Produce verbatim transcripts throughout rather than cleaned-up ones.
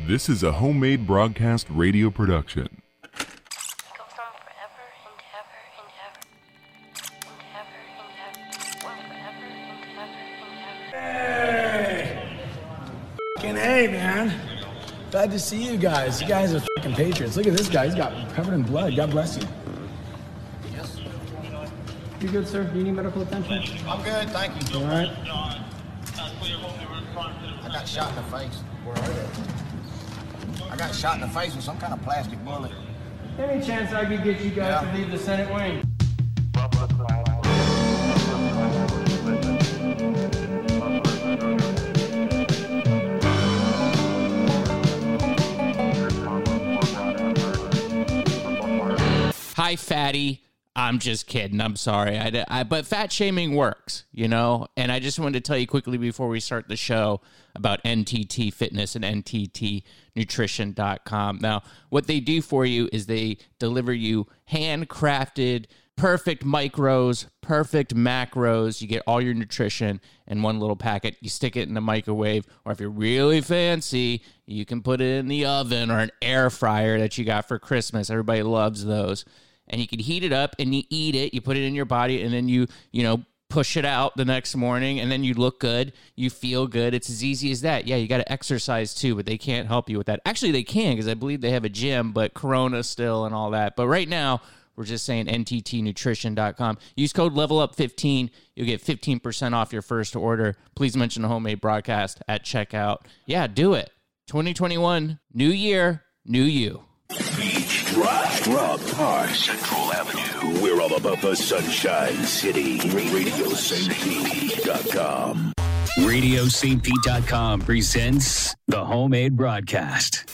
This is a homemade broadcast radio production. Hey, man. Glad to see you guys. You guys are fucking patriots. Look at this guy. He's got covered in blood. God bless you. Yes. You good, sir? Do you need medical attention? I'm good, thank you. All right. I got shot in the face. Where are they? I got shot in the face with some kind of plastic bullet. Any chance I could get you guys Yeah. to leave the Senate wing? Hi, fatty. I'm just kidding. I'm sorry. I, I, but fat shaming works, you know? And I just wanted to tell you quickly before we start the show about N T T Fitness and N T T Nutrition dot com. Now, what they do for you is they deliver you handcrafted, perfect micros, perfect macros. You get all your nutrition in one little packet. You stick it in the microwave, or if you're really fancy, you can put it in the oven or an air fryer that you got for Christmas. Everybody loves those. And you can heat it up and you eat it, you put it in your body, and then you, you know, push it out the next morning, and then you look good, you feel good. It's as easy as that. Yeah, you got to exercise too, but they can't help you with that. Actually, they can, because I believe they have a gym, but Corona still and all that. But right now, we're just saying N T T Nutrition dot com. Use code level up fifteen. You'll get fifteen percent off your first order. Please mention the homemade broadcast at checkout. Yeah, do it. twenty twenty-one, new year, new you. Beach Drive, Rob Park, Central Avenue. We're all about the Sunshine City. Radio Saint Pete dot com. Radio Saint Pete dot com presents the homemade broadcast.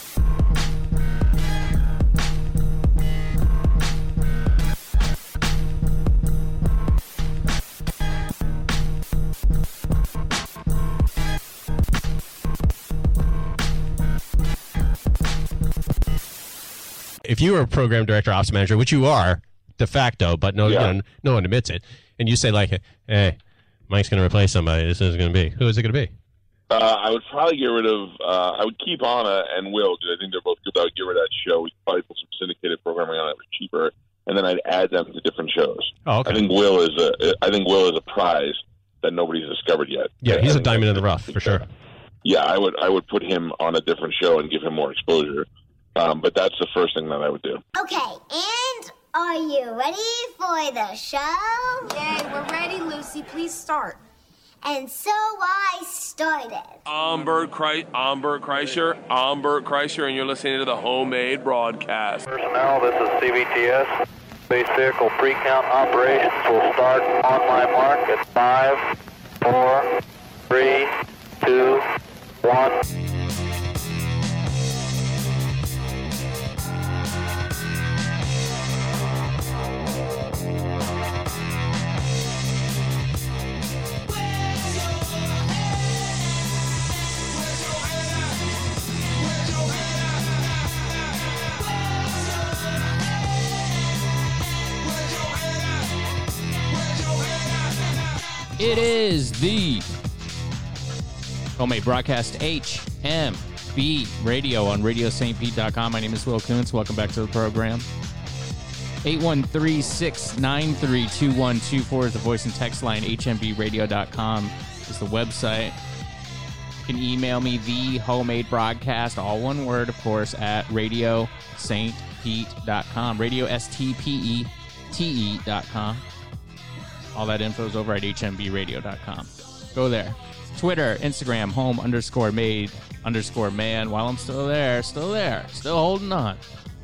If you were a program director, ops manager, which you are de facto, but no, Yeah. you know, no one admits it, and you say like, "Hey, Mike's going to replace somebody. This is going to be who is it going to be?" Uh, I would probably get rid of. Uh, I would keep Anna and Will because I think they're both good. But I would get rid of that show. We'd probably put some syndicated programming on it for cheaper, and then I'd add them to different shows. Oh, okay. I think Will is a. I think Will is a prize that nobody's discovered yet. Yeah, he's I a diamond in the rough for sure. Yeah, I would. I would put him on a different show and give him more exposure. Um, but that's the first thing that I would do. Okay, and are you ready for the show? Yay, we're ready, Lucy. Please start. And so I started. I'm Bert, Kreis- I'm Bert Kreischer. I'm Bert Kreischer, and you're listening to the homemade broadcast. Personnel, this is C V T S. Base vehicle pre-count operations will start on my mark at five, four, three, two, one. It is the homemade broadcast H M B Radio on Radio Saint Pete dot com. My name is Will Kuntz. Welcome back to the program. eight one three, six nine three, two one two four is the voice and text line. H M B radio dot com is the website. You can email me, the homemade broadcast, all one word, of course, at Radio Saint Pete dot com. Radio S T P E T E dot com. All that info is over at H M B radio dot com. Go there. Twitter, Instagram, home underscore made underscore man. While I'm still there, still there, still holding on.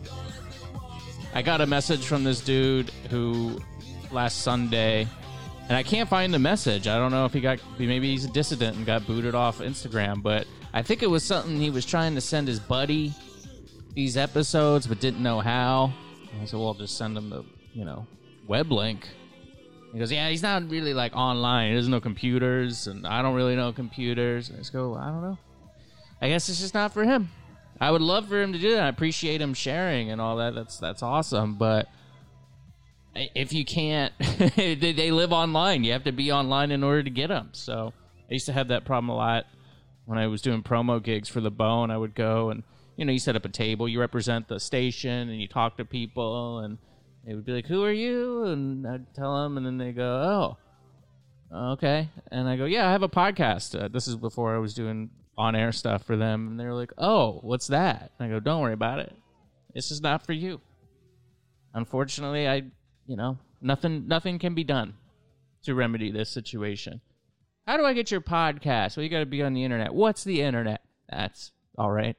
I got a message from this dude who last Sunday, and I can't find the message. I don't know if he got, maybe he's a dissident and got booted off Instagram, but I think it was something he was trying to send his buddy these episodes, but didn't know how. And I said, well, I'll just send him the, you know, web link. He goes, yeah, he's not really, like, online. He doesn't know computers, and I don't really know computers. I just go, I don't know. I guess it's just not for him. I would love for him to do that. I appreciate him sharing and all that. That's that's awesome. But if you can't, they live online. You have to be online in order to get them. So I used to have that problem a lot when I was doing promo gigs for The Bone. I would go, and you know, you set up a table, you represent the station, and you talk to people, and they would be like, who are you? And I'd tell them, and then they go, oh, okay. And I go, yeah, I have a podcast. Uh, this is before I was doing on-air stuff for them. And they're like, oh, what's that? And I go, don't worry about it. This is not for you. Unfortunately, I, you know, nothing, nothing can be done to remedy this situation. How do I get your podcast? Well, you got to be on the internet. What's the internet? That's all right.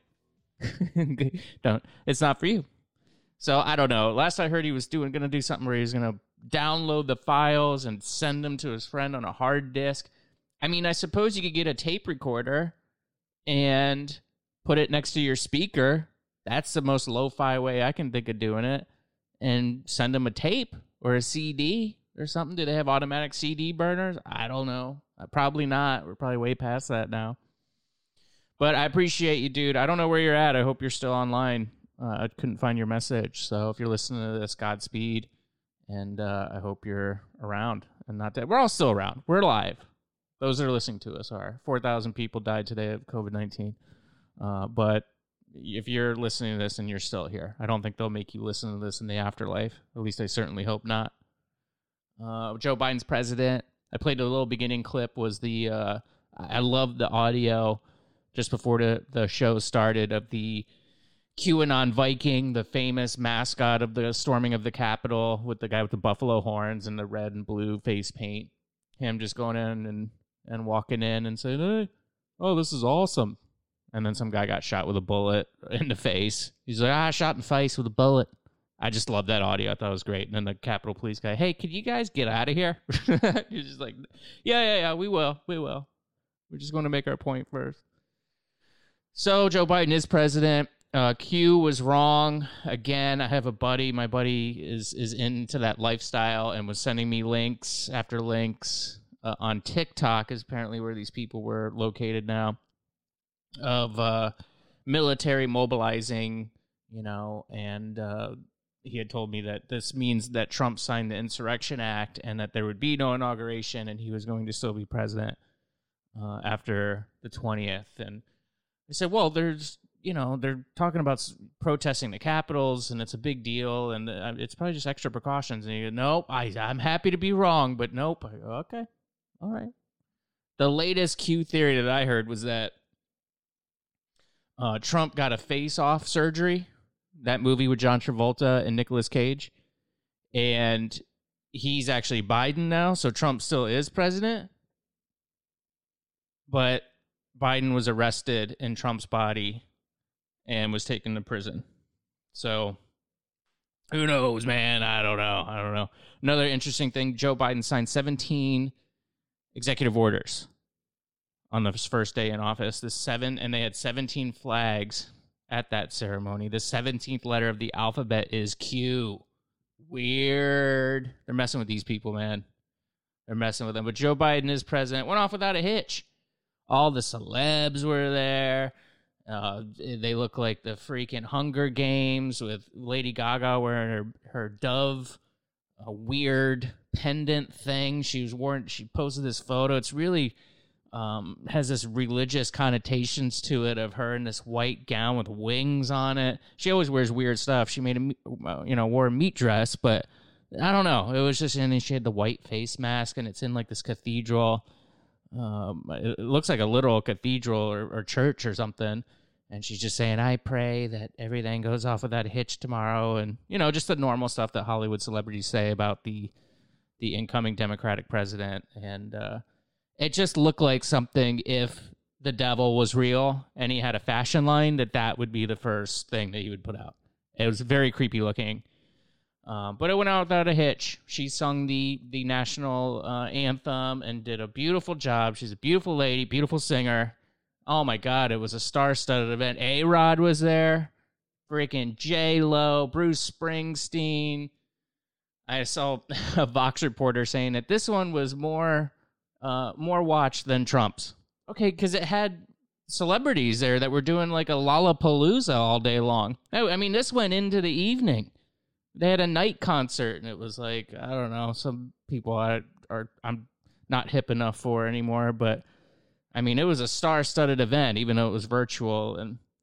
Don't. It's not for you. So I don't know. Last I heard, he was doing going to do something where he was going to download the files and send them to his friend on a hard disk. I mean, I suppose you could get a tape recorder and put it next to your speaker. That's the most lo-fi way I can think of doing it. And send them a tape or a C D or something. Do they have automatic C D burners? I don't know. Probably not. We're probably way past that now. But I appreciate you, dude. I don't know where you're at. I hope you're still online. Uh, I couldn't find your message. So if you're listening to this, Godspeed. And uh, I hope you're around and not dead. We're all still around. We're alive. Those that are listening to us are. four thousand people died today of covid nineteen. Uh, but if you're listening to this and you're still here, I don't think they'll make you listen to this in the afterlife. At least I certainly hope not. Uh, Joe Biden's president. I played a little beginning clip. Was the uh, I love the audio just before the, the show started of the QAnon Viking, the famous mascot of the storming of the Capitol, with the guy with the buffalo horns and the red and blue face paint. Him just going in and, and walking in and saying, hey, oh, this is awesome. And then some guy got shot with a bullet in the face. He's like, ah, shot in the face with a bullet. I just love that audio. I thought it was great. And then the Capitol Police guy, hey, can you guys get out of here? He's just like, yeah, yeah, yeah, we will. We will. We're just going to make our point first. So Joe Biden is president. Uh, Q was wrong. Again, I have a buddy. My buddy is, is into that lifestyle and was sending me links after links uh, on TikTok, is apparently where these people were located now, of uh, military mobilizing, you know, and uh, he had told me that this means that Trump signed the Insurrection Act and that there would be no inauguration and he was going to still be president uh, after the twentieth. And I said, well, there's, you know, they're talking about protesting the capitals and it's a big deal and it's probably just extra precautions. And he goes, nope, I, I'm happy to be wrong, but nope. I go, okay, all right. The latest Q theory that I heard was that Uh, Trump got a face-off surgery, that movie with John Travolta and Nicolas Cage, and he's actually Biden now, so Trump still is president, but Biden was arrested in Trump's body and was taken to prison. So, who knows, man? I don't know. I don't know. Another interesting thing, Joe Biden signed seventeen executive orders on the first day in office. The seven, and they had seventeen flags at that ceremony. The seventeenth letter of the alphabet is Q. Weird. They're messing with these people, man. They're messing with them. But Joe Biden is president. Went off without a hitch. All the celebs were there. Uh, they look like the freaking Hunger Games with Lady Gaga wearing her, her dove, a weird pendant thing. She was wearing, she posted this photo. It's really... Um, has this religious connotations to it of her in this white gown with wings on it. She always wears weird stuff. She made a, you know, wore a meat dress, but I don't know. It was just, and then she had the white face mask, and it's in like this cathedral. Um, it looks like a literal cathedral or, or church or something. And she's just saying, I pray that everything goes off without a hitch tomorrow. And, you know, just the normal stuff that Hollywood celebrities say about the, the incoming Democratic president. And, uh, it just looked like something, if the devil was real and he had a fashion line, that that would be the first thing that he would put out. It was very creepy looking. Um, but it went out without a hitch. She sung the, the national uh, anthem and did a beautiful job. She's a beautiful lady, beautiful singer. Oh, my God, it was a star-studded event. A-Rod was there. Freaking J-Lo, Bruce Springsteen. I saw a Vox reporter saying that this one was more... Uh, more watched than Trump's. Okay, because it had celebrities there that were doing like a Lollapalooza all day long. I mean, this went into the evening. They had a night concert, and it was like, I don't know, some people are, are I'm not hip enough for anymore, but I mean, it was a star-studded event, even though it was virtual, and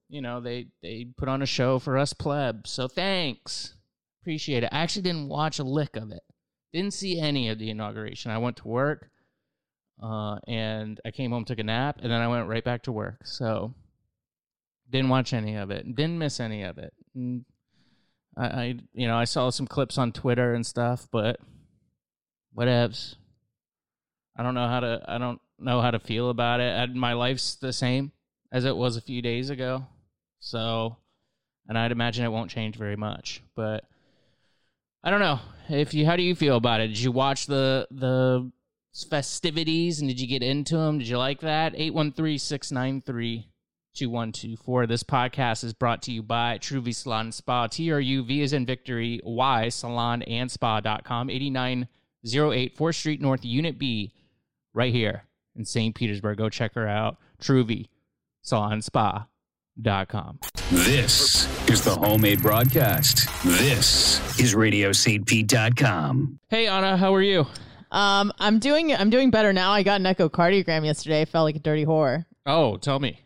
you know, they, they put on a show for us plebs. So thanks. Appreciate it. I actually didn't watch a lick of it. Didn't see any of the inauguration. I went to work, uh, and I came home, took a nap, and then I went right back to work. So didn't watch any of it. Didn't miss any of it. And I, I, you know, I saw some clips on Twitter and stuff, but whatevs. I don't know how to. I don't know how to feel about it. I, my life's the same as it was a few days ago. So, and I'd imagine it won't change very much. But I don't know. If you, how do you feel about it? Did you watch the the festivities and did you get into them? Did you like that? eight one three, six nine three, two one two four. This podcast is brought to you by Truvy Salon and Spa. T R U V is in Victory, Y, salon and spa dot com. eighty-nine oh eight fourth Street North, Unit B, right here in Saint Petersburg. Go check her out. Truvy salon and spa dot com. This is the Homemade Broadcast. This is radio st pete dot com. Hey, Anna, how are you? Um, I'm doing I'm doing better now. I got an echocardiogram yesterday. I felt like a dirty whore. Oh, tell me.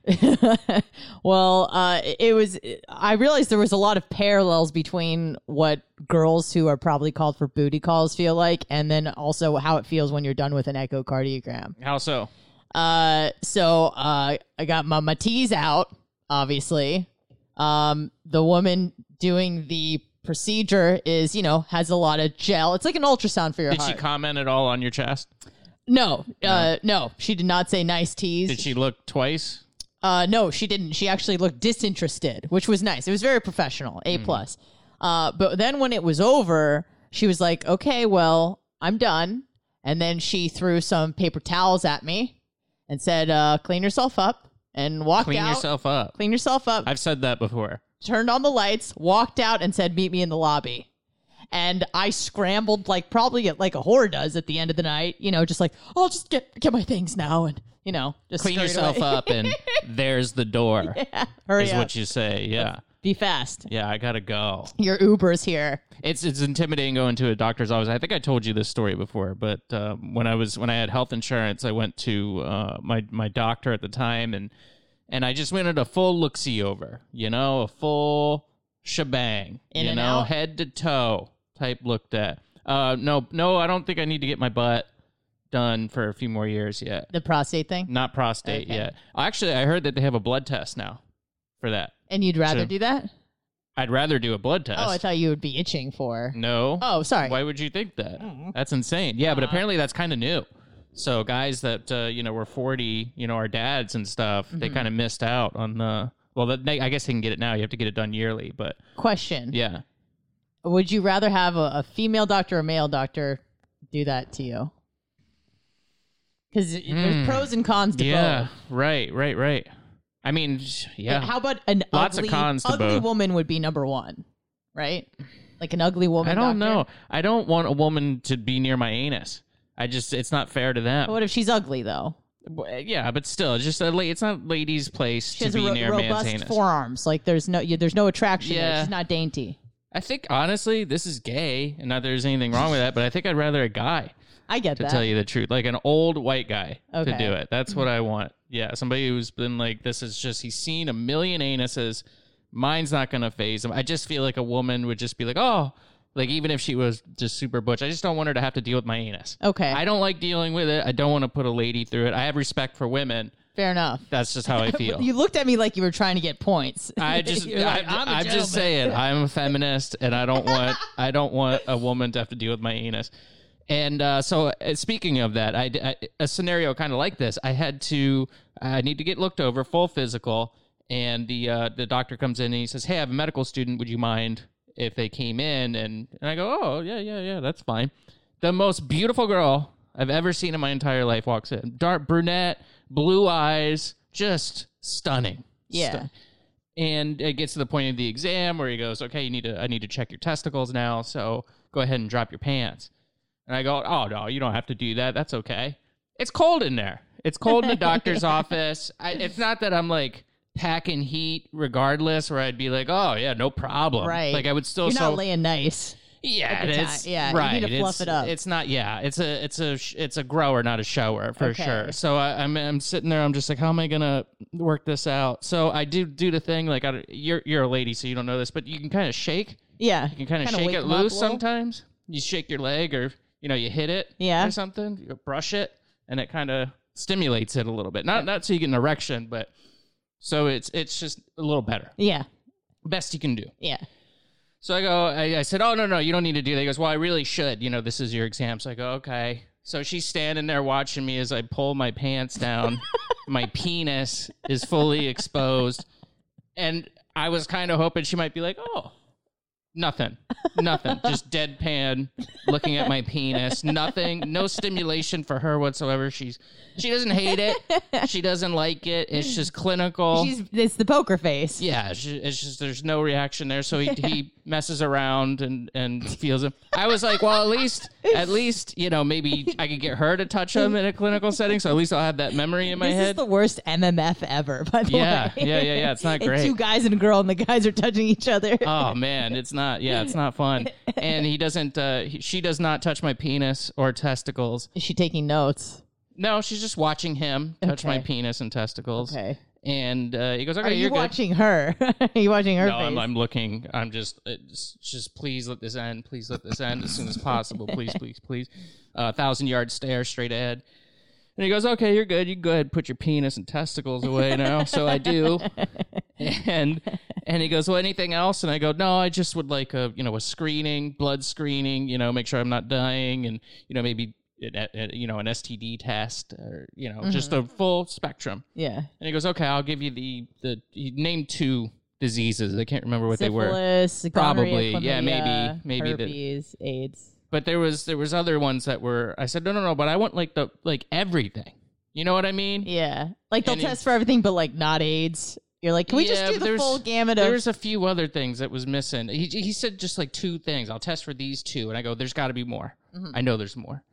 Well, uh, it was. I realized there was a lot of parallels between what girls who are probably called for booty calls feel like, and then also how it feels when you're done with an echocardiogram. How so? Uh, so uh, I got my, my T's out, obviously. Um, the woman doing the procedure is, you know, has a lot of gel. It's like an ultrasound for your Did heart. she comment at all on your chest? No, uh, no, she did not say nice T's. Did she look twice? Uh, no, she didn't. She actually looked disinterested, which was nice. It was very professional, A plus. Uh, but then when it was over, she was like, "Okay, well, I'm done." And then she threw some paper towels at me and said, uh, "Clean yourself up," and walked Clean out. yourself up. Clean yourself up. I've said that before. Turned on the lights, walked out, and said, "Meet me in the lobby." And I scrambled like probably like a whore does at the end of the night, you know, just like, I'll just get get my things now and, you know, just Clean scurried yourself away. up and there's the door. Yeah, hurry is up. what you say. Yeah. Be fast. Yeah, I gotta go. Your Uber's here. It's it's intimidating going to a doctor's office. I think I told you this story before, but uh, when I was when I had health insurance, I went to uh, my my doctor at the time, and and I just wanted a full look-see over, you know, a full shebang, In you and know, out? head to toe type looked at. Uh, no, no, I don't think I need to get my butt done for a few more years yet. The prostate thing? Not prostate Okay. yet. Actually, I heard that they have a blood test now for that. And you'd rather So- do that? I'd rather do a blood test. Oh, I thought you would be itching for. No. Oh, sorry. Why would you think that? That's insane. Yeah, but apparently that's kind of new. So guys that uh, you know were forty, you know, our dads and stuff, they Mhm. kind of missed out on the. Well, the, they, I guess they can get it now. You have to get it done yearly, but Question. yeah. Would you rather have a, a female doctor or a male doctor do that to you? Because there's Mm. pros and cons to Yeah. both. Right. Right. Right. I mean, yeah. How about an Lots ugly, of cons to ugly both. woman would be number one, right? Like an ugly woman. I don't doctor. know. I don't want a woman to be near my anus. I just, it's not fair to them. What if she's ugly though? Yeah, but still, it's just a la- it's not ladies' place She to has be a ro- near a man's robust anus. forearms. Like there's no, you, there's no attraction there. Yeah. She's not dainty. I think honestly, this is gay, and not that there's anything wrong with that. But I think I'd rather a guy. I get to that. tell you the truth, like an old white guy Okay. to do it. That's what I want. Yeah, somebody who's been like, this is just he's seen a million anuses. Mine's not gonna phase him. I just feel like a woman would just be like, oh, like even if she was just super butch, I just don't want her to have to deal with my anus. Okay. I don't like dealing with it. I don't want to put a lady through it. I have respect for women. Fair enough. That's just how I feel. You looked at me like you were trying to get points. I just, You're like, I, I'm a I'm gentleman. just saying, I'm a feminist, and I don't want, I don't want a woman to have to deal with my anus. And uh, so, uh, speaking of that, I, I a scenario kind of like this. I had to, I need to get looked over, full physical, and the uh, the doctor comes in and he says, "Hey, I have a medical student. Would you mind if they came in?" And and I go, "Oh, yeah, yeah, yeah, that's fine." The most beautiful girl I've ever seen in my entire life walks in, dark brunette, blue eyes, just stunning. Yeah. Stunning. And it gets to the point of the exam where he goes, "Okay, you need to, I need to check your testicles now, so go ahead and drop your pants." And I go, "Oh, no, you don't have to do that. That's okay." It's cold in there. It's cold in the doctor's office. I, it's not that I'm like packing heat regardless, where I'd be like, "Oh, yeah, no problem." Right. Like I would still You're so not laying nice. Yeah, at the it's time. Yeah, right. you need to fluff it's, it up. It's not. Yeah, it's a it's a sh- it's a grower, not a shower for Okay. sure. So I, I'm I'm sitting there. I'm just like, how am I gonna work this out? So I do do the thing. Like I, you're you're a lady, so you don't know this, but you can kind of shake. Yeah, You can kind of Kinda shake wake it them up a loose little. sometimes. You shake your leg, or you know, you hit it. Yeah. Or something. You brush it, and it kind of stimulates it a little bit. Not not so you get an erection, but so it's it's just a little better. Yeah, Best you can do. yeah. So I go, I, I said, oh, no, no, you don't need to do that. He goes, well, I really should. You know, this is your exam. So I go, okay. So she's standing there watching me as I pull my pants down. My penis is fully exposed. And I was kind of hoping she might be like, oh, nothing, nothing. Just deadpan looking at my penis. Nothing, no stimulation for her whatsoever. She's She doesn't hate it. She doesn't like it. It's just clinical. She's it's the poker face. Yeah, she- it's just there's no reaction there. So he, he messes around and, and feels him. I was like, well, at least at least you know maybe I could get her to touch him in a clinical setting. So at least I'll have that memory in my This head. is the worst M M F ever, by the Yeah, way. yeah, yeah, yeah. It's not And great. two guys and a girl, and the guys are touching each other. Oh man, it's not. Yeah, it's not fun. And he doesn't. Uh, he, she does not touch my penis or testicles. Is she taking notes? No, she's just watching him touch my Okay. penis and testicles. Okay. And uh, he goes, "Okay, Are you you're good." watching her? Are you watching her No, face? I'm, I'm looking. I'm just, it's just, please let this end. Please let this end as soon as possible. Please, please, please. A uh, thousand yard stare straight ahead. And he goes, okay, you're good. You go ahead and put your penis and testicles away now. So I do. And and he goes, well, anything else? And I go, no, I just would like a, you know, a screening, blood screening, you know, make sure I'm not dying. And, you know, maybe, a, a, you know, an S T D test or, you know, just a full spectrum. Yeah. And he goes, okay, I'll give you the, the he named two diseases. I can't remember what they were. Syphilis, Probably. gonorrhea, Yeah, maybe, chlamydia, maybe the, herpes, AIDS. but there was, there was other ones that were, I said, no, no, no, but I want like the, like everything. You know what I mean? Yeah. Like they'll And he- test for everything, but like not AIDS. You're like, can we just Yeah, do but the there's- full gamut of? There's a few other things that was missing. He he said just like two things. I'll test for these two, and I go, "There's got to be more. Mhm. I know there's more."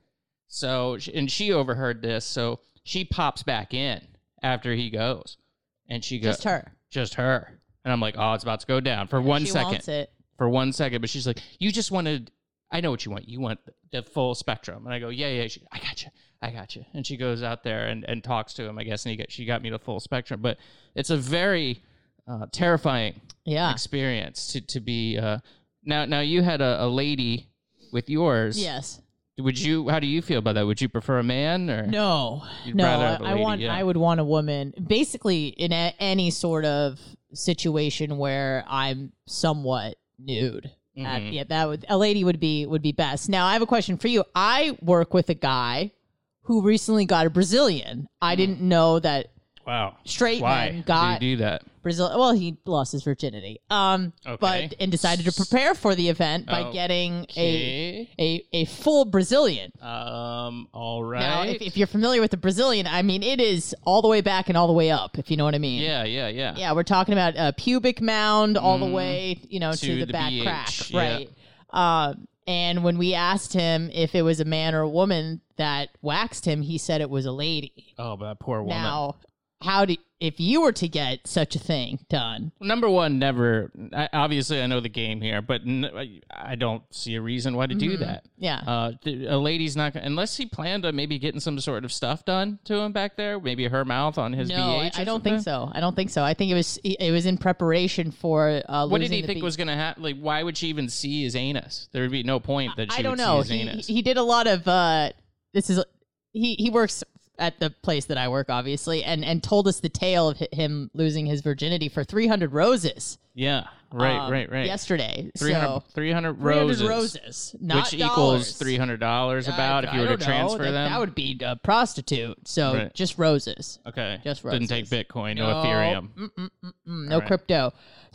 So sh- and she overheard this, so she pops back in after he goes, and she goes, Just her. just her." And I'm like, "Oh, it's about to go down for one she second, wants it. for one second." But she's like, "You just wanted. I know what you want. You want the, the full spectrum." And I go, "Yeah, yeah. She, I got you. I got you." And she goes out there and, and talks to him, I guess, and he got, she got me the full spectrum. But it's a very uh, terrifying Yeah. experience to to be. Uh, now, now you had a, a lady with yours. Yes. Would you? How do you feel about that? Would you prefer a man or No, You'd no. rather I, have a I lady, want. yeah. I would want a woman. Basically, in a, any sort of situation where I'm somewhat nude. Uh, Mhm. yeah, that would a lady would be would be best. Now, I have a question for you. I work with a guy who recently got a Brazilian. I didn't know that Wow. straight Why men got do you do that? Brazil. Well, he lost his virginity. Um, Okay. but and decided to prepare for the event by Oh, getting Okay. a a a full Brazilian. Um. All right. Now, if, if you're familiar with the Brazilian, I mean, it is all the way back and all the way up, if you know what I mean. yeah. Yeah. Yeah. Yeah, we're talking about a pubic mound all the Mm. way, you know, to, To the, the back B H, crack, yeah. right? Um, and when we asked him if it was a man or a woman that waxed him, he said it was a lady. Oh, but that poor woman. Now, how do if you were to get such a thing done? Number one, never. I, obviously, I know the game here, but n- I- I don't see a reason why to do Mhm. that. Yeah. Uh, th- a lady's not gonna, unless he planned on maybe getting some sort of stuff done to him back there. Maybe her mouth on his no, B I, H. I or don't think something? so. I don't think so. I think it was it was in preparation for. Uh, What did losing he the think B- was gonna happen? Like, why would she even see his anus? There would be no point that she I don't would know. see his He, anus. he did a lot of. Uh, this is he he works at the place that I work, obviously, and and told us the tale of hi- him losing his virginity for three hundred roses. yeah. Right. um, right. Right. Yesterday, three hundred, so three hundred three hundred roses, roses, not which equals dollars. three hundred dollars about I- if you I were to don't know. transfer that, them. That would be a prostitute. So Right. just roses. okay. Just Didn't take roses. Bitcoin, no, Ethereum. Mm, mm, mm, mm, no All right. crypto.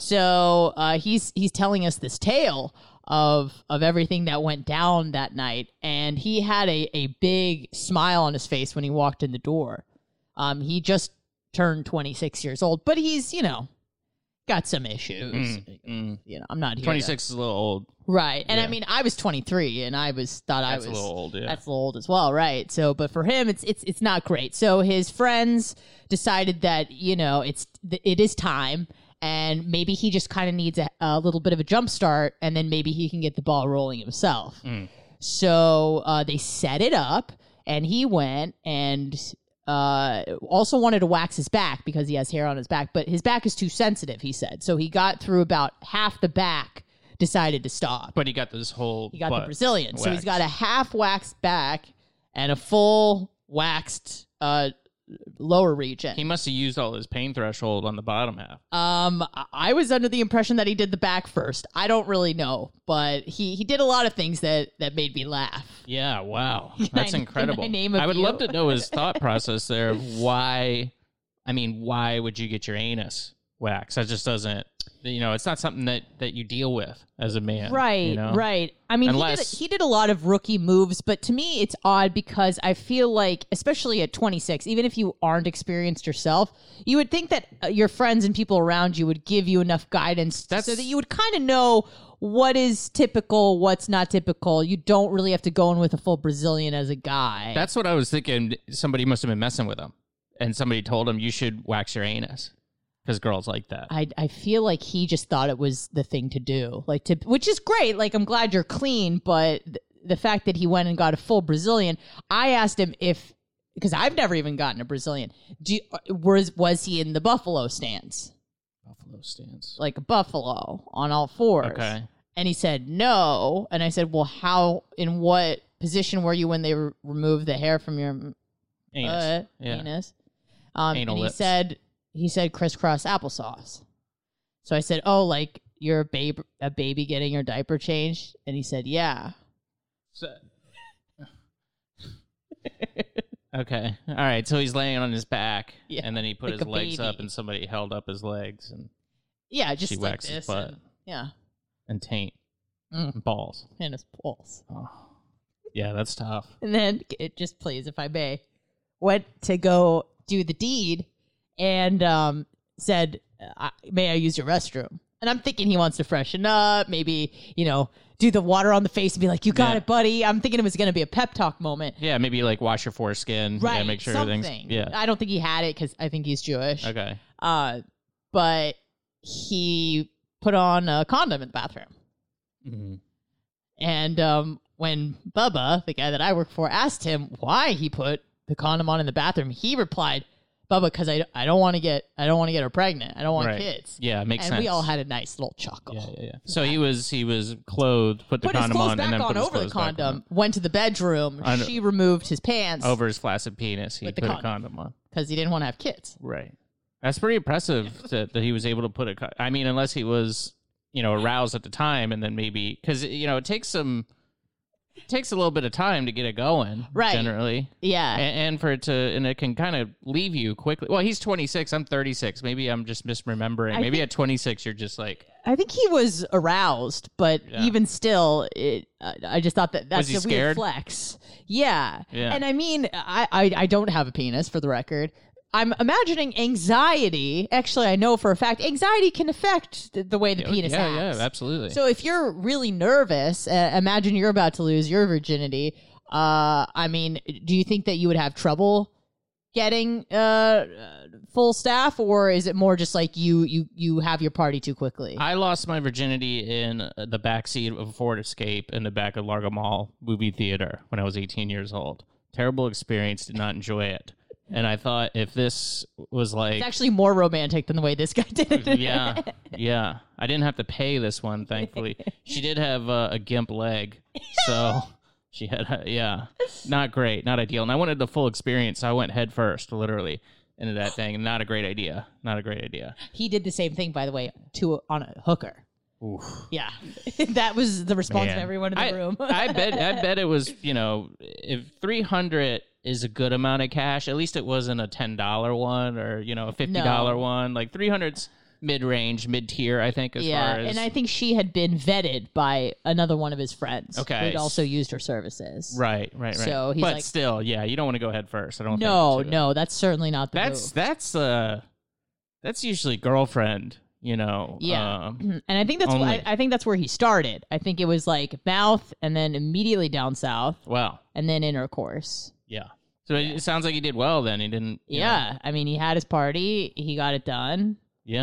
So uh, he's he's telling us this tale of of everything that went down that night, and he had a a big smile on his face when he walked in the door. Um, he just turned twenty-six years old, but he's you know got some issues. Mm, mm. You know, I'm not here. to- twenty-six is a little old. Right. And I Yeah. mean, I was twenty-three and I was thought That's I a was little old, yeah. That's a little old as well, right? So, but for him it's it's it's not great. So his friends decided that, you know, it's it is time, and maybe he just kind of needs a, a little bit of a jump start, and then maybe he can get the ball rolling himself. Mm. So uh, they set it up, and he went and uh, also wanted to wax his back because he has hair on his back, but his back is too sensitive, he said. So he got through about half the back, decided to stop. But he got this whole He got butt the Brazilian. So he's waxed. got a half waxed back and a full waxed uh, lower region. He must have used all his pain threshold on the bottom half. Um, I- I was under the impression that he did the back first. I don't really know, but he, he did a lot of things that, that made me laugh. Yeah, wow. Can That's I- incredible. can I name a I would few? love to know his thought process there of why, I mean, why would you get your anus waxed? That just doesn't, you know, it's not something that, that you deal with as a man. Right, you know? right. I mean, Unless, he, did, he did a lot of rookie moves, but to me, it's odd because I feel like, especially at twenty-six, even if you aren't experienced yourself, you would think that uh, your friends and people around you would give you enough guidance so that you would kind of know what is typical, what's not typical. You don't really have to go in with a full Brazilian as a guy. that's what I was thinking. Somebody must have been messing with him, and somebody told him you should wax your anus because girls like that. I, I feel like he just thought it was the thing to do, like to, which is great. Like, I'm glad you're clean, but th- the fact that he went and got a full Brazilian, I asked him if, because I've never even gotten a Brazilian. Do you, was was he in the buffalo stance, Buffalo stance. like a buffalo on all fours? Okay. And he said no, and I said, well, how? In what position were you when they re- removed the hair from your Anus. uh, Yeah. anus? Um, Anal and he lips. said he said crisscross applesauce. So I said, oh, like you're a babe, a baby getting your diaper changed, and he said, yeah. So, okay. All right. So he's laying on his back, Yeah, and then he put like his a legs up, baby. and somebody held up his legs, and Yeah, just she like waxed this. his butt and- yeah, and taint Mm. and balls. and his pulse. Oh. Yeah, that's tough. And then it just please, if I may, went to go do the deed and um, said, I, may I use your restroom? And I'm thinking he wants to freshen up, maybe, you know, do the water on the face and be like, you got Yeah. it, buddy. I'm thinking it was going to be a pep talk moment. Yeah, maybe like wash your foreskin. Right. Yeah, make sure something. everything's. Yeah. I don't think he had it because I think he's Jewish. Okay. Uh, but he put on a condom in the bathroom. Mm-hmm. And um, when Bubba, the guy that I work for, asked him why he put the condom on in the bathroom, he replied, Bubba, because I, I don't want to get I don't want to get her pregnant. I don't want Right. kids. Yeah, it makes and sense. we all had a nice little chuckle. Yeah, yeah, yeah. So he was he was clothed, put the Put his condom clothes on, back and then on put his over the clothes back condom. Went to the bedroom. I know. She removed his pants on. Over his flaccid penis. He With the put a condom. condom on. because he didn't want to have kids. Right. That's pretty impressive that, that he was able to put a. co- I mean, unless he was, you know, aroused at the time, and then maybe because you know it takes some, it takes a little bit of time to get it going, Right. Generally, Yeah. and, and for it to, and it can kind of leave you quickly. Well, he's twenty-six. I'm thirty-six. Maybe I'm just misremembering. I Maybe think- at twenty-six, you're just like, I think he was aroused, but Yeah. even still, it. I I just thought that that's he a weird scared? flex. Yeah. Yeah. And I mean, I, I I don't have a penis, for the record. I'm imagining anxiety. Actually, I know for a fact anxiety can affect the, the way the penis yeah, acts. yeah, absolutely. So if you're really nervous, uh, imagine you're about to lose your virginity. Uh, I mean, do you think that you would have trouble getting uh, full staff, or is it more just like you you you have your party too quickly? I lost my virginity in the backseat of a Ford Escape in the back of Largo Mall movie theater when I was eighteen years old. Terrible experience. Did not enjoy it. And I thought if this was like, It's actually more romantic than the way this guy did it. yeah, yeah, I didn't have to pay this one. Thankfully, she did have uh, a gimp leg, so she had, a, yeah, not great, not ideal. And I wanted the full experience, so I went head first, literally, into that thing. Not a great idea. Not a great idea. He did the same thing, by the way, to on a hooker. Oof. Yeah, that was the response Man. of everyone in the I, room. I bet I bet it was, you know, if three hundred is a good amount of cash, at least it wasn't a ten dollar one or, you know, a fifty dollar No. one. Like three hundred's mid-range, mid-tier, I think, as yeah, far as... and I think she had been vetted by another one of his friends. Okay. who'd also used her services. Right, right, right. So he's but like, still, yeah, you don't want to go head first. I don't no, think. to- no, that's certainly not the That's, move. that's, uh, that's usually girlfriend, you know. Yeah, um, and I think that's only. why I think that's where he started. I think it was like mouth, and then immediately down south, Wow. and then intercourse. Yeah. So it, it sounds like he did well then. He didn't... you know- Yeah, I mean, he had his party, he got it done. Yeah.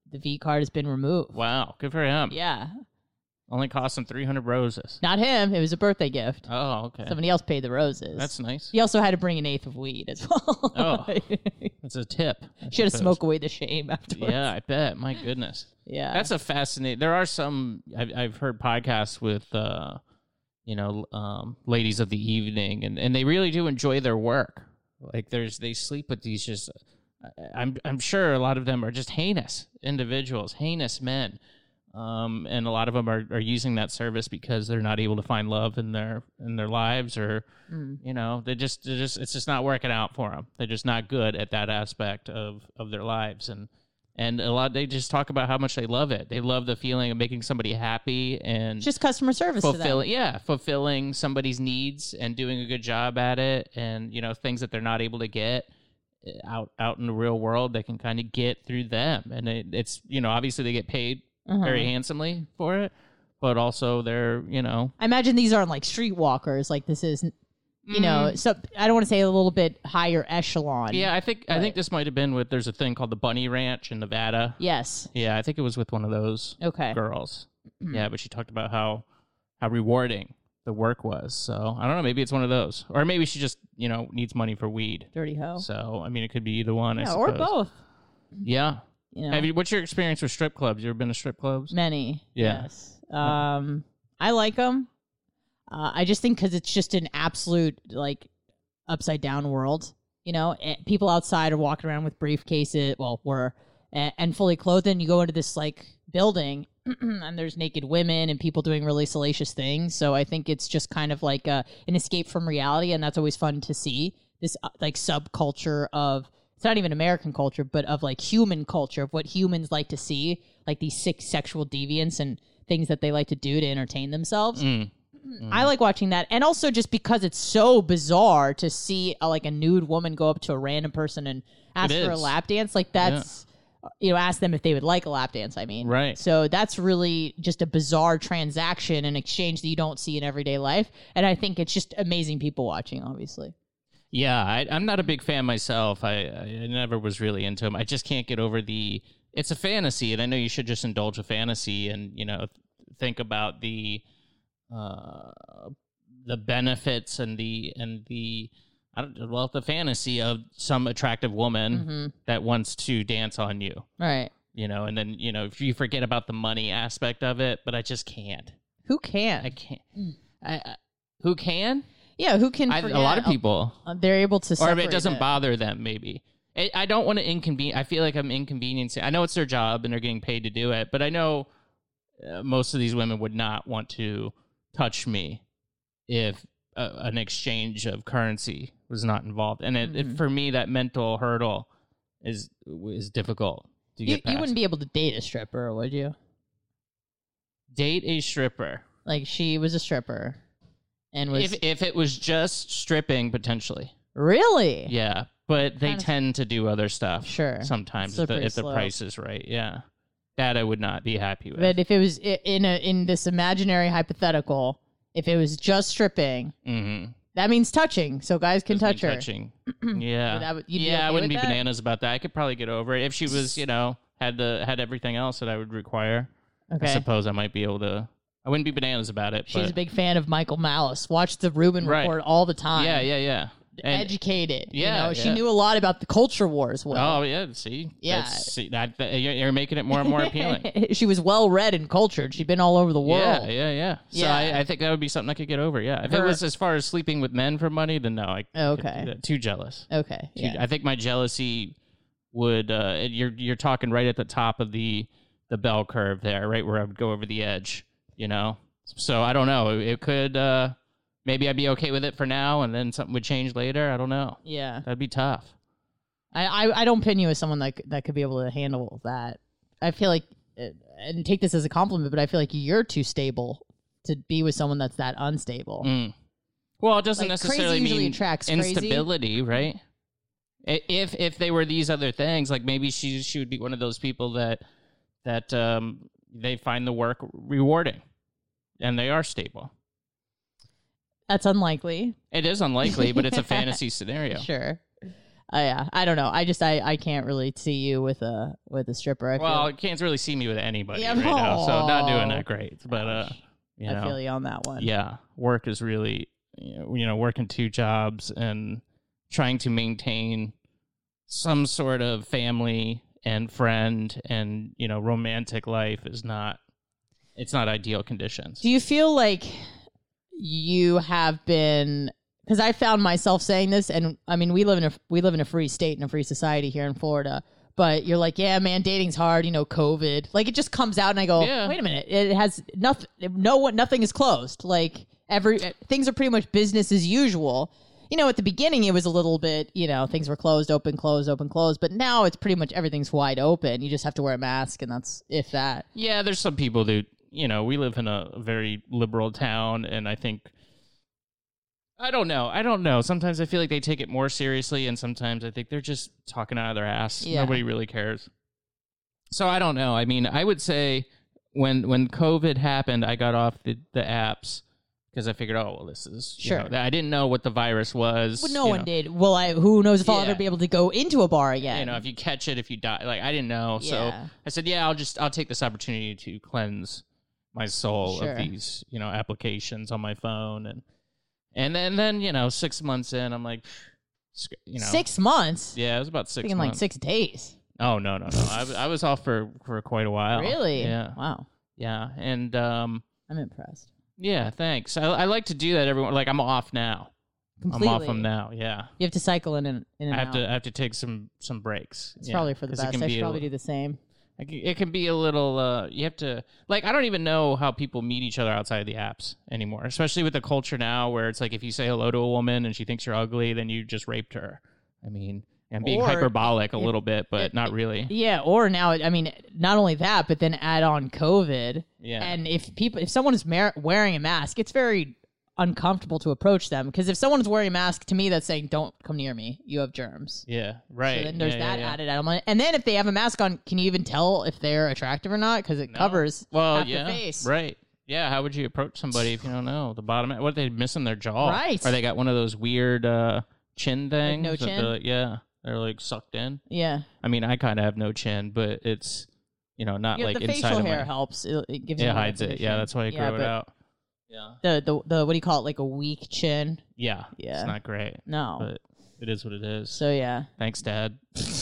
the V card has been removed. Wow, good for him. Yeah. Only cost him three hundred roses. Not him. It was a birthday gift. Oh, okay. Somebody else paid the roses. That's nice. He also had to bring an eighth of weed as well. Oh, that's a tip. She had to smoke away the shame afterwards. Yeah, I bet. My goodness. Yeah. That's a fascinating. There are some, I've, I've heard podcasts with, uh, you know, um, ladies of the evening, and, and they really do enjoy their work. Like there's, they sleep with these just, I'm, I'm sure a lot of them are just heinous individuals, heinous men. Um, and a lot of them are, are using that service because they're not able to find love in their in their lives, or Mm. you know, they just they just it's just not working out for them. They're just not good at that aspect of, of their lives, and and a lot they just talk about how much they love it. They love the feeling of making somebody happy and Just customer service to them. fulfilling, yeah, fulfilling somebody's needs and doing a good job at it, and you know, things that they're not able to get out out in the real world, they can kind of get through them, and it, it's you know, obviously they get paid Uh-huh. very handsomely for it, but also they're, you know, I imagine these aren't like streetwalkers. Like this is, you know, so I don't want to say a little bit higher echelon. yeah, I think I but- think this might have been with, there's a thing called the Bunny Ranch in Nevada. Yes. Yeah, I think it was with one of those Okay. girls. Mhm. Yeah, but she talked about how how rewarding the work was. So I don't know, maybe it's one of those, or maybe she just, you know, needs money for weed. Dirty hoe. So I mean, it could be either one. I Yeah, or suppose. both. Yeah. You know. Have you? What's your experience with strip clubs? You ever been to strip clubs? Many. Yeah. Yes. Um, I like them. Uh, I just think because it's just an absolute like upside down world. You know, Eh, people outside are walking around with briefcases. Well, were and, and fully clothed. And you go into this like building, and there's naked women and people doing really salacious things. So I think it's just kind of like a, an escape from reality, and that's always fun to see. This uh, like subculture of. It's not even American culture, but of like human culture, of what humans like to see, like these sick sexual deviants and things that they like to do to entertain themselves. Mm. I like watching that. And also just because it's so bizarre to see a, like a nude woman go up to a random person and ask It for a is. lap dance. Like that's, you know, ask them if they would like a lap dance, I mean. Right. So that's really just a bizarre transaction, an exchange that you don't see in everyday life. And I think it's just amazing people watching, obviously. Yeah, I, I'm not a big fan myself. I, I never was really into them. I just can't get over the. It's a fantasy, and I know you should just indulge a fantasy, and you know, th- think about the, uh, the benefits and the and the, I don't well, the fantasy of some attractive woman Mhm. that wants to dance on you, Right. you know, and then you know, if you forget about the money aspect of it, but I just can't. Who can? I can't. I, I, who can? Yeah, who can I, a forget? lot of people. Uh, they're able to Or if separate it doesn't it. bother them, maybe. I, I don't want to inconvenience. I feel like I'm inconveniencing. I know it's their job and they're getting paid to do it, but I know uh, most of these women would not want to touch me if uh, an exchange of currency was not involved. And it, it, Mhm. for me, that mental hurdle is is difficult to You, get past. you wouldn't be able to date a stripper, would you? Date a stripper. Like she was a stripper, and was If if it was just stripping, potentially. really Yeah, but they Kinda- tend to do other stuff. Sure. Sometimes if the, Slippery if the slope. price is right. Yeah, that I would not be happy with. But if it was i- in a in this imaginary hypothetical, if it was just stripping, Mm-hmm. that means touching. So guys can touch her. Touching. Yeah, Would that- you'd be yeah, I okay wouldn't be with that? bananas about that. I could probably get over it if she was, you know, had the had everything else that I would require. Okay. I suppose I might be able to. I wouldn't be bananas about it. She's but, a big fan of Michael Malice. Watch the Rubin Right. Report all the time. Yeah, yeah, yeah. And- Educated. Yeah, you know, she yeah. knew a lot about the culture wars. Will. Oh yeah, see, Yeah. That's- see, that, that- you're you're making it more and more appealing. She was well read and cultured. She'd been all over the world. Yeah, yeah, yeah. So Yeah. I, I think that would be something I could get over. Yeah, if Her- it was as far as sleeping with men for money, then no, I. Okay. couldn't do that. Too jealous. Okay. Too- Yeah. I think my jealousy would. Uh, you're you're talking right at the top of the the bell curve there, right where I would go over the edge. You know, so I don't know. It, it could. Uh, maybe I'd be okay with it for now, and then something would change later. I don't know. Yeah. That'd be tough. I, I, I don't pin you as someone that c- that could be able to handle that. I feel like, uh, and take this as a compliment, but I feel like you're too stable to be with someone that's that unstable. Mm. Well, it doesn't Like, crazy necessarily usually mean attracts crazy. instability, right? I- If if they were these other things, like maybe she she would be one of those people that that um, they find the work rewarding, and they are stable. That's unlikely. It is unlikely, but it's a fantasy scenario. Sure. Uh, yeah, I don't know. I just I, I can't really see you with a with a stripper. I well, feel. you can't really see me with anybody Yeah, right now, so not doing no. that great. But uh, you I know, feel you on that one. yeah, work is really, you know, you know, working two jobs and trying to maintain some sort of family and friend and, you know, romantic life is not, it's not ideal conditions. Do you feel like you have been, because I found myself saying this, and I mean, we live in a we live in a free state and a free society here in Florida, but you're like, yeah, man, dating's hard, you know, COVID. Like, it just comes out, and I go, Yeah. wait a minute, it has nothing, no one, nothing is closed. Like, every things are pretty much business as usual. You know, at the beginning, it was a little bit, you know, things were closed, open, closed, open, closed. But now it's pretty much everything's wide open. You just have to wear a mask, and that's if that. Yeah, there's some people that, you know, we live in a very liberal town, and I think, I don't know. I don't know. Sometimes I feel like they take it more seriously, and sometimes I think they're just talking out of their ass. Yeah. Nobody really cares. So I don't know. I mean, I would say when when COVID happened, I got off the, the apps because I figured, oh, well, this is, you Sure. know, I didn't know what the virus was. Well, no you one know. did. Well, I who knows if I'll Yeah. ever be able to go into a bar again. You know, if you catch it, if you die, like I didn't know. So Yeah. I said, yeah, I'll just, I'll take this opportunity to cleanse my soul Sure. of these, you know, applications on my phone. And, and then, then, you know, six months in, I'm like, sc- you know, Six months? Yeah, it was about six Thinking months. like six days. Oh, no, no, no. I, w- I was off for, for quite a while. Really? Yeah. Wow. Yeah. And, um, I'm impressed. yeah, thanks. I, I like to do that everyone. Like I'm off now. I'm off Completely. them now. Yeah. You have to cycle in and in and I have out. to I have to take some some breaks. It's Yeah, probably for the 'cause it best. can I be should a- probably do the same. It can- it can be a little. Uh, you have to like. I don't even know how people meet each other outside of the apps anymore. Especially with the culture now, where it's like if you say hello to a woman and she thinks you're ugly, then you just raped her. I mean, I'm being Or hyperbolic a if- little bit, but not really. Yeah, or now, I mean, not only that, but then add on COVID. Yeah. And if people, if someone is mar- wearing a mask, it's very uncomfortable to approach them because if someone's wearing a mask, to me, that's saying, "Don't come near me. You have germs." Yeah. Right. So then there's Yeah, yeah, that yeah. added element, and then if they have a mask on, can you even tell if they're attractive or not? Because it covers Well, half yeah. the face. Right. Yeah. How would you approach somebody if you don't know the bottom? What are they missing their jaw? Right. Or they got one of those weird uh, chin things? no that chin? they're like- yeah. They're like sucked in. Yeah. I mean, I kind of have no chin, but it's, you know, not Yeah, like the inside facial of hair my. helps. It, it gives It you hides it. Yeah, definition. that's why I Yeah, grow it but out. Yeah. The, the the what do you call it? Like a weak chin. Yeah. Yeah. It's not great. No. But it is what it is. So yeah. Thanks, Dad.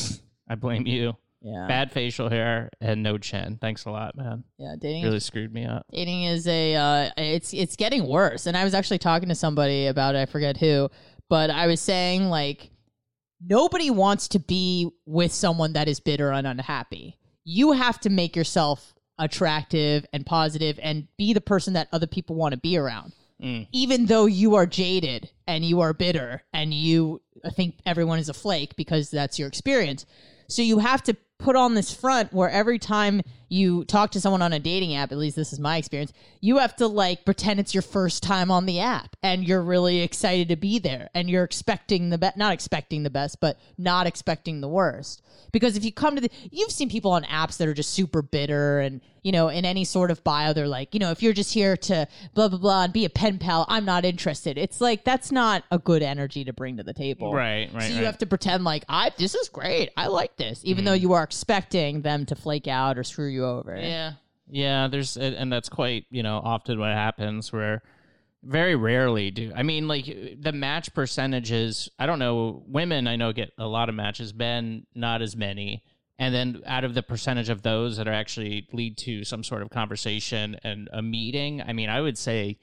I blame you. Yeah. Bad facial hair and no chin. Thanks a lot, man. Yeah, dating really is- screwed me up. Dating is a uh, it's it's getting worse. And I was actually talking to somebody about it, I forget who, but I was saying like nobody wants to be with someone that is bitter and unhappy. You have to make yourself attractive and positive and be the person that other people want to be around. Mm. Even though you are jaded and you are bitter and you think everyone is a flake because that's your experience. So you have to put on this front where every time you talk to someone on a dating app, at least this is my experience, you have to like pretend it's your first time on the app and you're really excited to be there and you're expecting the best, not expecting the best, but not expecting the worst. Because if you come to the, you've seen people on apps that are just super bitter and, you know, in any sort of bio, they're like, you know, if you're just here to blah, blah, blah and be a pen pal, I'm not interested. It's like, that's not a good energy to bring to the table. Right, right, So you right. have to pretend like, I, this is great. I like this. Even though you are expecting them to flake out or screw you over. Yeah. Yeah, there's and that's quite, you know, often what happens where very rarely do. I mean, like the match percentages, I don't know, women I know get a lot of matches, men not as many. And then out of the percentage of those that are actually lead to some sort of conversation and a meeting, I mean, I would say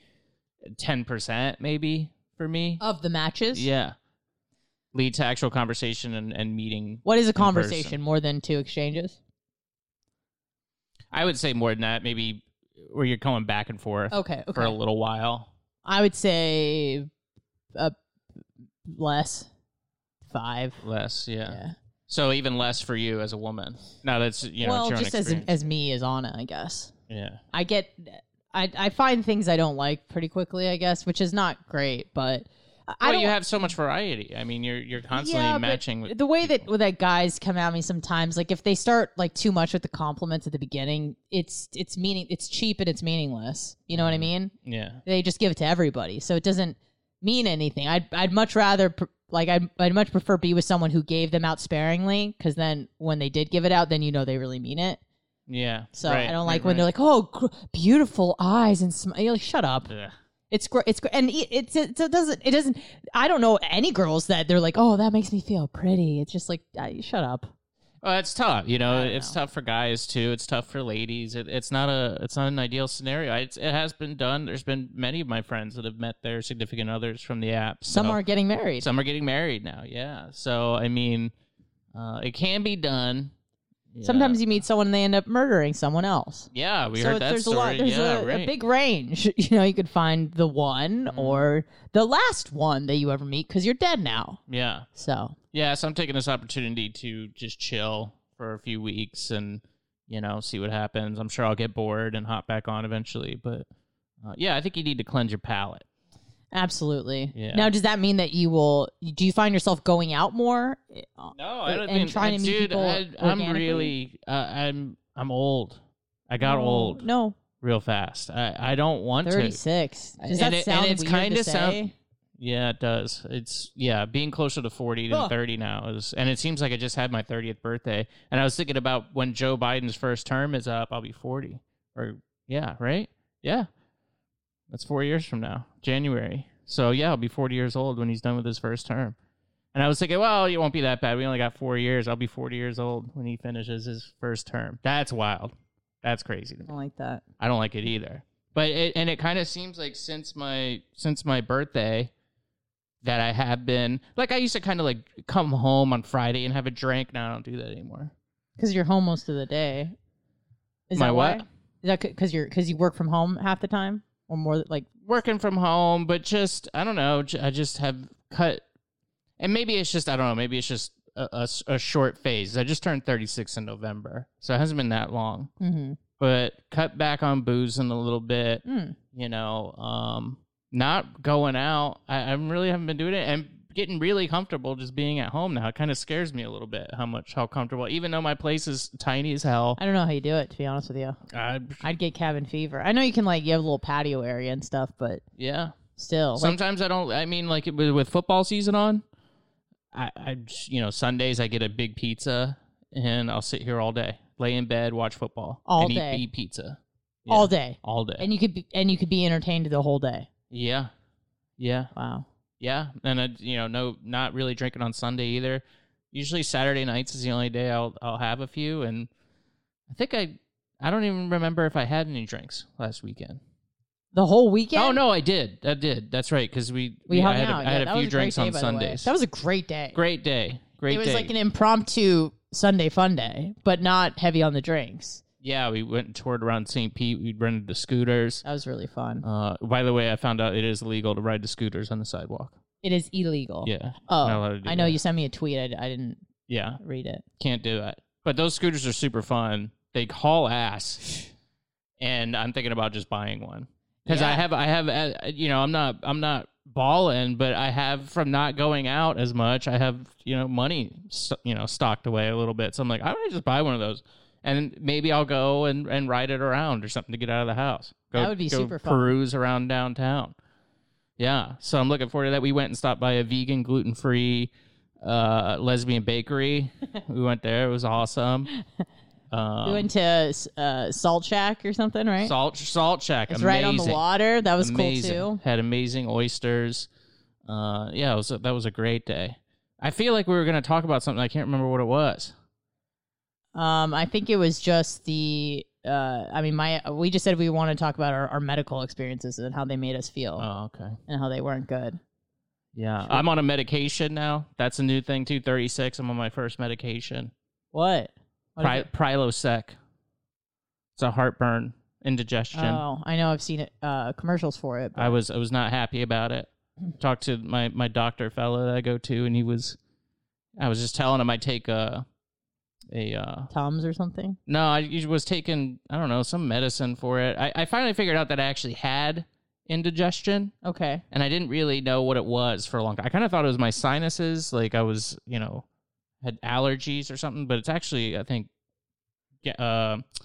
ten percent maybe for me. Of the matches? Yeah. Lead to actual conversation and, and meeting. What is a in person. conversation? More than two exchanges? I would say more than that, maybe where you're going back and forth Okay, for a okay. little while. I would say uh, less. Five. Less, yeah. So even less for you as a woman. No, that's, you know, well, it's your own just as experience. as me as Anna, I guess. Yeah. I get, I I find things I don't like pretty quickly, I guess, which is not great, but I Well, don't. you have so much variety. I mean, you're you're constantly yeah, but matching with the way that that guys come at me sometimes, like if they start like too much with the compliments at the beginning, it's it's meaning it's cheap and it's meaningless. You know what I mean? Yeah. They just give it to everybody, so it doesn't mean anything. I'd I'd much rather pr- like I'd, I'd much prefer be with someone who gave them out sparingly, because then when they did give it out, then you know they really mean it. Yeah. So right, I don't like right, when right. they're like, "Oh, gr- beautiful eyes and smile." You're like, shut up. Ugh. It's great. It's great, and it, it's it, it doesn't it doesn't. I don't know any girls that they're like, "Oh, that makes me feel pretty." It's just like, uh, shut up. Well, it's tough, you know. It's know. tough for guys too. It's tough for ladies. It, it's not a. It's not an ideal scenario. It's, it has been done. There's been many of my friends that have met their significant others from the app. Some so. are getting married. Some are getting married now. Yeah. So I mean, uh, it can be done. Yeah. Sometimes you meet someone and they end up murdering someone else. Yeah, we so heard that there's story. A lot, there's yeah, a, right. a big range. You know, you could find the one Mm-hmm. or the last one that you ever meet because you're dead now. Yeah. So yeah, so I'm taking this opportunity to just chill for a few weeks and, you know, see what happens. I'm sure I'll get bored and hop back on eventually. But, uh, yeah, I think you need to cleanse your palate. absolutely. Yeah. Now, does that mean that you will? Do you find yourself going out more? No, I don't and think trying to meet dude, people. I, I'm organically? really, uh, I'm, I'm old. I got No, old No, real fast. I, I don't want to. thirty-six. Does And that it- sound and it's weird kinda to sound- say? Yeah, it does. It's yeah, being closer to forty than Ugh. thirty now is, and it seems like I just had my thirtieth birthday. And I was thinking about when Joe Biden's first term is up, I'll be forty. Or yeah, right? Yeah, that's four years from now, January. So yeah, I'll be forty years old when he's done with his first term. And I was thinking, well, it won't be that bad. We only got four years. I'll be forty years old when he finishes his first term. That's wild. That's crazy to me. I don't like that. I don't like it either. But it, and it kind of seems like since my since my birthday that I have been like I used to kind of like come home on Friday and have a drink. Now I don't do that anymore. Because you're home most of the day. Is My that what? why? Is that because you're because you work from home half the time, or more like Working from home, but just I don't know. j- I just have cut, and maybe it's just I don't know. Maybe it's just a, a s- a short phase. I just turned thirty-six in November, so it hasn't been that long. Mhm. But cut back on boozing a little bit. Mm. You know, um, not going out. I, I really haven't been doing it, and getting really comfortable just being at home now. It kind of scares me a little bit how much how comfortable. Even though my place is tiny as hell. I don't know how you do it, to be honest with you. I, I'd get cabin fever. I know you can like you have a little patio area and stuff, but yeah. still, like, Sometimes I don't. I mean, like with, with football season on, I, I, you know, Sundays I get a big pizza and I'll sit here all day, lay in bed, watch football, All and day. eat, eat pizza all Yeah, day, all day. and you could be, and you could be entertained the whole day. Yeah, yeah, Wow. yeah. And I, you know, no, not really drinking on Sunday either. Usually Saturday nights is the only day I'll I'll have a few, and I think I I don't even remember if I had any drinks last weekend. The whole weekend? Oh no, I did. I did. That's right. Because we We I hung had, a- out. I Yeah, had that a was few a great drinks day, on by the way. Sundays. That was a great day. Great day. Great it was day. like an impromptu Sunday fun day, but not heavy on the drinks. Yeah, we went and toured around Saint Pete. We rented the scooters. That was really fun. Uh, by the way, I found out it is illegal to ride the scooters on the sidewalk. It is illegal. Yeah. Oh, not allowed to do I know that. you sent me a tweet. I, I didn't Yeah, read it. can't do that. But those scooters are super fun. They haul ass, and I'm thinking about just buying one because I Yeah. have, I have, uh, you know, I'm not, I'm not balling, but I have from not going out as much. I have, you know, money, st- you know, stocked away a little bit. So I'm like, I might just buy one of those. And maybe I'll go and, and ride it around or something to get out of the house. Go, That would be go super fun. peruse around downtown. Yeah, so I'm looking forward to that. We went and stopped by a vegan, gluten-free uh, lesbian bakery. We went there. It was awesome. Um, we went to uh, Salt Shack or something, right? Salt Salt Shack. It's amazing. right on the water. That was amazing. cool too. Had amazing oysters. Uh, yeah, it was a, that was a great day. I feel like we were going to talk about something. I can't remember what it was. Um, I think it was just the. Uh, I mean, my we just said we want to talk about our, our medical experiences and how they made us feel. Oh, okay. And how they weren't good. Yeah, I'm on a medication now. That's a new thing too. thirty-six. I'm on my first medication. What? What Pri- is it? Prilosec. It's a heartburn, indigestion. Oh, I know. I've seen it. Uh, commercials for it. I was I was not happy about it. Talked to my, my doctor fellow that I go to, and he was. I was just telling him I take a. A uh, Tums or something. no, I was taking I don't know some medicine for it. I, I finally figured out that I actually had indigestion. Okay. And I didn't really know what it was for a long time. I kind of thought it was my sinuses, like I was, you know, had allergies or something. But it's actually, I think, ga- uh,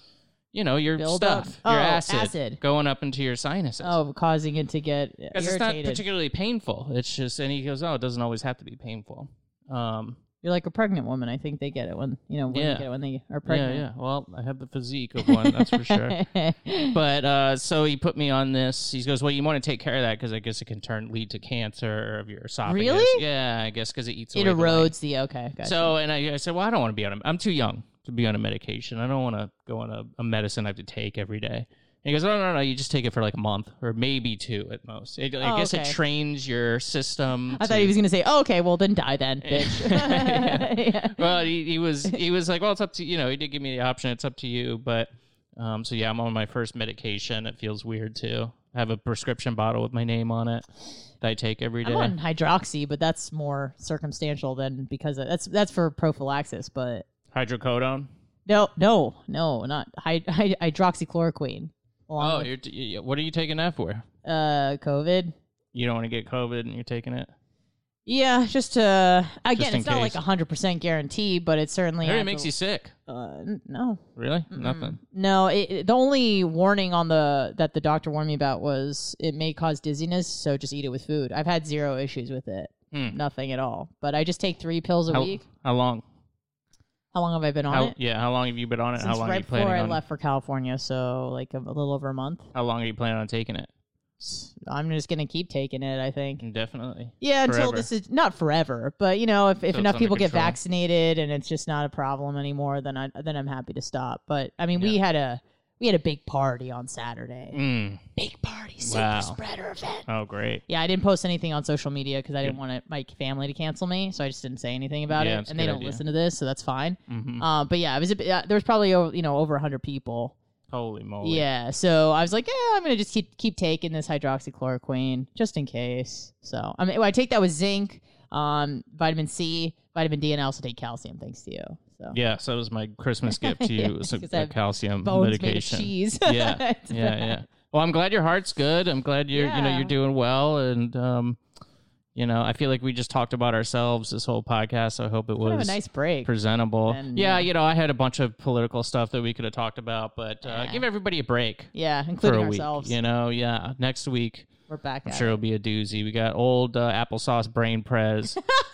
you know, your Build stuff, up. your Oh, acid, acid. going up into your sinuses. Oh, causing it to get Because irritated. it's not particularly painful. It's just, and he goes, oh, it doesn't always have to be painful. Um, You're like a pregnant woman. I think they get it when, you know, women Yeah. get it when they are pregnant. Yeah, yeah. Well, I have the physique of one, that's for sure. But uh, so he put me on this. He goes, well, you want to take care of that because I guess it can turn lead to cancer of your esophagus. Really? Yeah, I guess because it eats It away the erodes the, okay. Gotcha. So, and I, I said, well, I don't want to be on a, I'm too young to be on a medication. I don't want to go on a, a medicine I have to take every day. And he goes, no, no, no, you just take it for like a month or maybe two at most. It, I Oh, guess okay. it trains your system. I to, thought he was going to say, oh, okay, well, then die then, bitch. yeah. Yeah. Well, he, he was he was like, well, it's up to, you know, he did give me the option. It's up to you. But um, so, yeah, I'm on my first medication. It feels weird, too. I have a prescription bottle with my name on it that I take every day. I'm on hydroxy, but that's more circumstantial than because of, that's that's for prophylaxis, but Hydrocodone? no, no, no, not hy- hy- hydroxychloroquine. along Oh, with, you're t- you- what are you taking that for? uh, COVID. You don't want to get COVID and you're taking it? Yeah, just to again, Just in it's not like case. a hundred percent guarantee, but it certainly Maybe it has makes a- you sick. Uh, n- no, Really? Nothing. no. It, it- the only warning on the that the doctor warned me about was it may cause dizziness, so just eat it with food. I've had zero issues with it, Hmm. nothing at all. But I just take three pills a How, week. how long? How long have I been on How, it? yeah, how long have you been on it? Since how long are right you planning before I on? left for California, so like a, a little over a month. How long are you planning on taking it? I'm just gonna keep taking it. I think. Definitely. Yeah, until Forever. this is not forever, but you know, if, if So it's enough under people get control. vaccinated and it's just not a problem anymore, then I then I'm happy to stop. But I mean, we had a we had a big party on Saturday. Mm. Big party, super Wow. spreader event. Oh, great. Yeah, I didn't post anything on social media because I didn't want my family to cancel me, so I just didn't say anything about Yeah, it. it's a And they good don't idea. listen to this, so that's fine. Mhm. Uh, but yeah, it was a, bit- uh, there was probably over, you know over a hundred people. Holy moly. Yeah, so I was like, yeah, I'm gonna just keep keep taking this hydroxychloroquine just in case. So I mean, I take that with zinc, um, vitamin C, vitamin D, and I also take calcium. Thanks to you. So Yeah, so that was my Christmas gift to you. Yeah, It was a, 'cause I a have calcium bones made of medication. cheese. yeah, yeah, It's yeah. Well, I'm glad your heart's good. I'm glad you're, you know, Yeah. you're doing well, and um, you know, I feel like we just talked about ourselves this whole podcast. So I hope it Kind of was a nice break. presentable. And, yeah, uh, you know, I had a bunch of political stuff that we could have talked about, but uh, Yeah. give everybody a break. Yeah, for including a ourselves. week. You know, yeah. Next week, We're back. I'm at sure it. it'll be a doozy. We got old uh, applesauce brain prez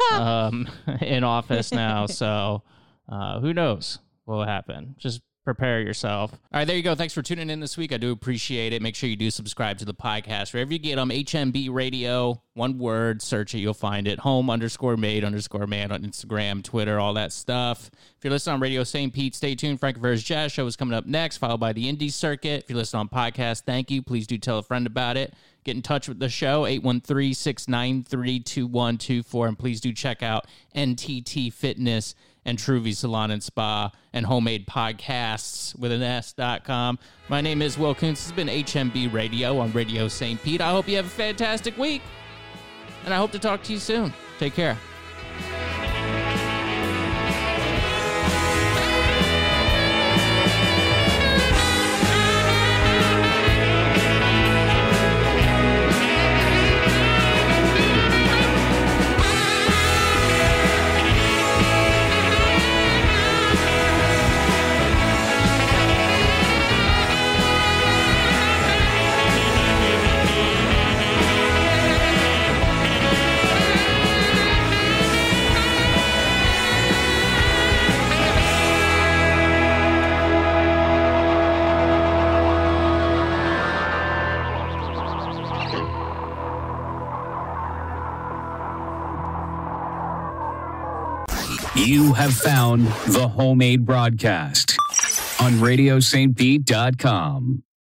um, in office now, so uh, who knows what will happen? Just prepare yourself. All right, there you go. Thanks for tuning in this week. I do appreciate it. Make sure you do subscribe to the podcast wherever you get them. H M B Radio, one word, search it, you'll find it. Home underscore made underscore man on Instagram, Twitter, all that stuff. If you're listening on Radio Saint Pete, stay tuned. Frank Rivera's Jazz Show is coming up next, followed by the Indie Circuit. If you're listening on podcast, thank you. Please do tell a friend about it. Get in touch with the show, eight one three, six nine three, two one two four. And please do check out N T T Fitness and Truvy Salon and Spa and Homemade Podcasts with an S dot com. My name is Will Kuntz. This has been H M B Radio on Radio Saint Pete. I hope you have a fantastic week, and I hope to talk to you soon. Take care. You have found the Homemade Broadcast on radio saint pete dot com.